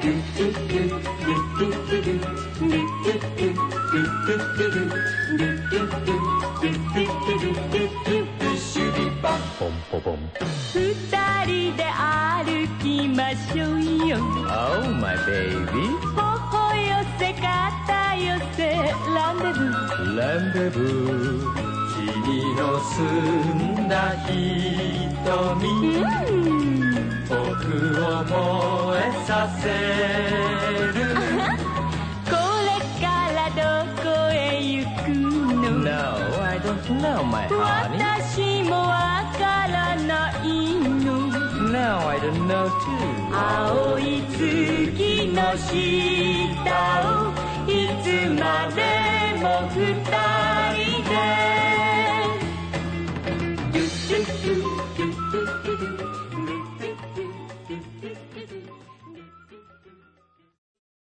二人で歩きましょうよ Oh my baby 頬寄せ肩寄せランデブーランデブー君の澄んだ瞳、僕を燃えさせるこれからどこへ行くの No, I don't know, my honey 私もわからないの No, I don't know too 青い月の下をいつまでも二人